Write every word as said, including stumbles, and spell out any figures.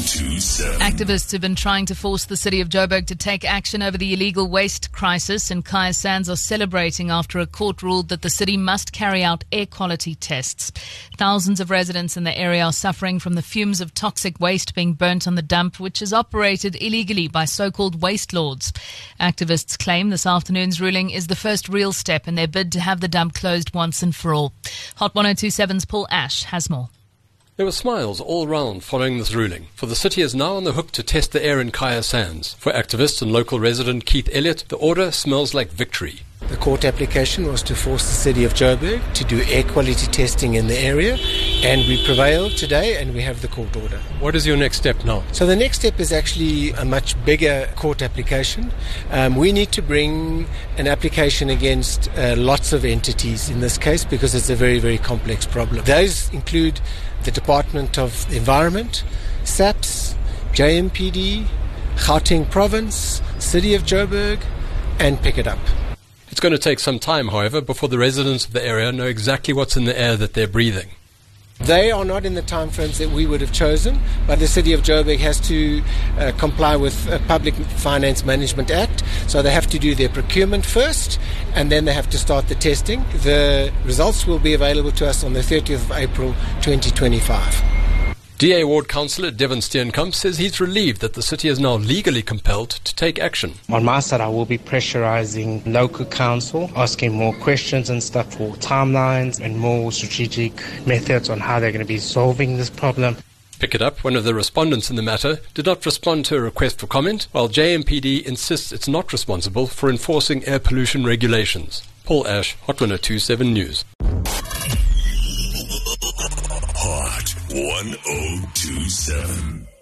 two seven. Activists have been trying to force the city of Joburg to take action over the illegal waste crisis, and Kaya Sands are celebrating after a court ruled that the city must carry out air quality tests. Thousands of residents in the area are suffering from the fumes of toxic waste being burnt on the dump, which is operated illegally by so-called waste lords. Activists claim this afternoon's ruling is the first real step in their bid to have the dump closed once and for all. Hot one oh two seven's Paul Ash has more. There were smiles all round following this ruling, for the city is now on the hook to test the air in Kaya Sands. For activist and local resident Keith Elliott, the order smells like victory. The court application was to force the city of Joburg to do air quality testing in the area, and we prevailed today and we have the court order. What is your next step now? So the next step is actually a much bigger court application. Um, we need to bring an application against uh, lots of entities in this case because it's a very, very complex problem. Those include the Department of Environment, SAPS, J M P D, Gauteng Province, City of Joburg, and Pick It Up. It's going to take some time, however, before the residents of the area know exactly what's in the air that they're breathing. They are not in the timeframes that we would have chosen, but the City of Joburg has to uh, comply with the Public Finance Management Act, so they have to do their procurement first, and then they have to start the testing. The results will be available to us on the thirtieth of April twenty twenty-five. D A Ward Councillor Devon Steenkamp says he's relieved that the city is now legally compelled to take action. On my side, I will be pressurising local council, asking more questions and stuff for timelines and more strategic methods on how they're going to be solving this problem. Pick It Up, one of the respondents in the matter, did not respond to a request for comment, while J M P D insists it's not responsible for enforcing air pollution regulations. Paul Ash, Hot one oh two seven News. Hot one oh two seven.